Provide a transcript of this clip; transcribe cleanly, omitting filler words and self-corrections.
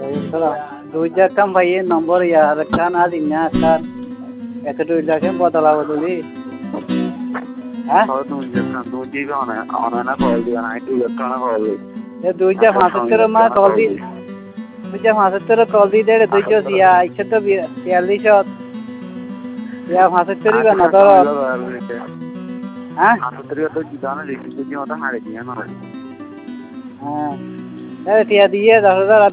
দুই কাম ভাই নম্বর ইয়ার খান আদি না খান এত দুই লাখে বদলা বদলি হ্যাঁ দুই অনানা কল দিও না 2 লাখ টাকা কল দিই দুইটা 75 মা কল দি দুইটা 75 কল দি দে দুইটা ইয়া 142 ইয়া 75 না ধর হ্যাঁ 75 তো জিদানা দেখি যে মত হারে দিয়ে না হ্যাঁ টিয়া দিয়ে 10,000